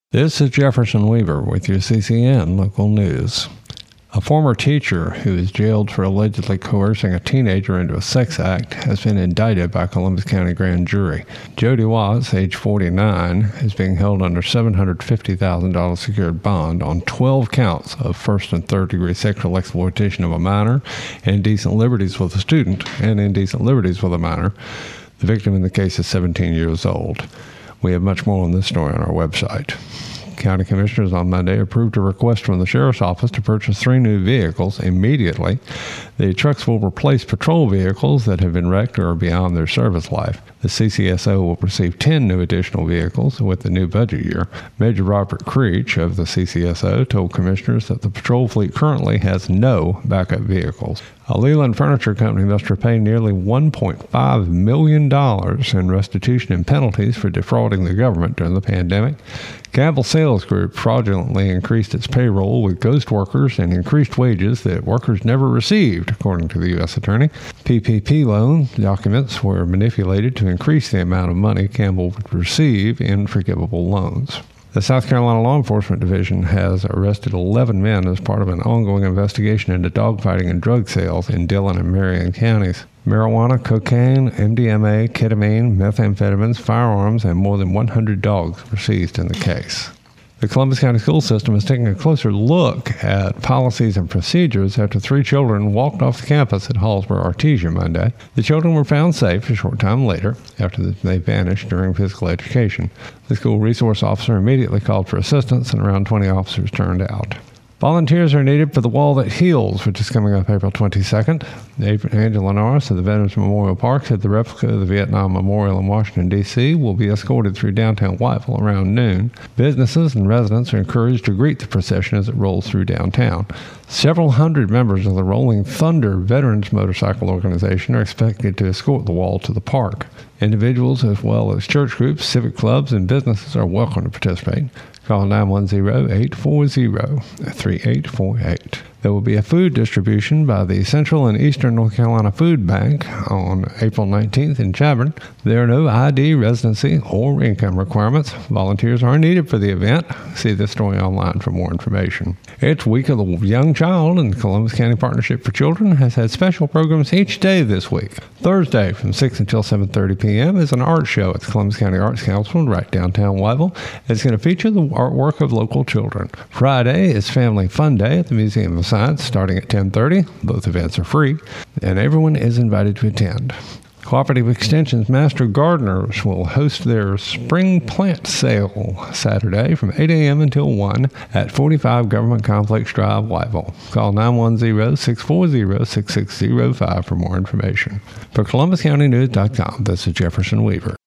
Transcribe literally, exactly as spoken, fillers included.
This is Jefferson Weaver with your C C N Local News. A former teacher who is jailed for allegedly coercing a teenager into a sex act has been indicted by Columbus County Grand Jury. Jody Watts, age forty-nine, is being held under seven hundred fifty thousand dollars secured bond on twelve counts of first and third degree sexual exploitation of a minor, indecent liberties with a student, and indecent liberties with a minor. The victim in the case is seventeen years old. We have much more on this story on our website. County Commissioners on Monday approved a request from the Sheriff's Office to purchase three new vehicles immediately. The trucks will replace patrol vehicles that have been wrecked or are beyond their service life. The C C S O will receive ten new additional vehicles with the new budget year. Major Robert Creech of the C C S O told Commissioners that the patrol fleet currently has no backup vehicles. A Leland Furniture Company must repay nearly one point five million dollars in restitution and penalties for defrauding the government during the pandemic. Campbell Sales Group fraudulently increased its payroll with ghost workers and increased wages that workers never received, according to the U S Attorney. P P P loan documents were manipulated to increase the amount of money Campbell would receive in forgivable loans. The South Carolina Law Enforcement Division has arrested eleven men as part of an ongoing investigation into dogfighting and drug sales in Dillon and Marion counties. Marijuana, cocaine, M D M A, ketamine, methamphetamines, firearms, and more than one hundred dogs were seized in the case. The Columbus County School System is taking a closer look at policies and procedures after three children walked off the campus at Hallsboro Artesia Monday. The children were found safe a short time later after they vanished during physical education. The school resource officer immediately called for assistance, and around twenty officers turned out. Volunteers are needed for the Wall That Heals, which is coming up April twenty-second. Angela Norris of the Veterans Memorial Park said the replica of the Vietnam Memorial in Washington, D C will be escorted through downtown Whiteville around noon. Businesses and residents are encouraged to greet the procession as it rolls through downtown. Several hundred members of the Rolling Thunder Veterans Motorcycle Organization are expected to escort the wall to the park. Individuals as well as church groups, civic clubs, and businesses are welcome to participate. Call nine one zero, eight four zero, three eight four eight. There will be a food distribution by the Central and Eastern North Carolina Food Bank on April nineteenth in Chadbourn. There are no I D, residency, or income requirements. Volunteers are needed for the event. See this story online for more information. It's Week of the Young Child, and the Columbus County Partnership for Children has had special programs each day this week. Thursday from six until seven thirty p.m. is an art show at the Columbus County Arts Council right downtown Whiteville. It's going to feature the artwork of local children. Friday is Family Fun Day at the Museum of Science starting at ten thirty. Both events are free, and everyone is invited to attend. Cooperative Extension's Master Gardeners will host their spring plant sale Saturday from eight a.m. until one at forty-five Government Complex Drive, Whiteville. Call nine one zero, six four zero, six six zero five for more information. For Columbus County News dot com, this is Jefferson Weaver.